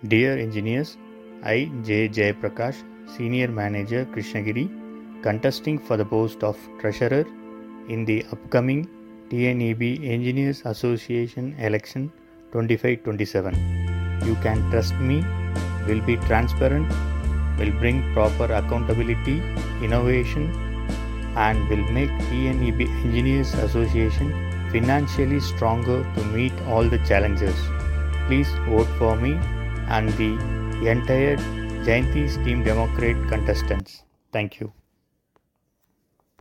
Dear engineers, I, J. Jayaprakash, Senior Manager Krishnagiri, contesting for the post of Treasurer in the upcoming TNEB Engineers Association election 25-27. You can trust me, will be transparent, will bring proper accountability, innovation, and will make TNEB Engineers Association financially stronger to meet all the challenges. Please vote for me and the entire Jayanti's Team Democrat contestants. Thank you.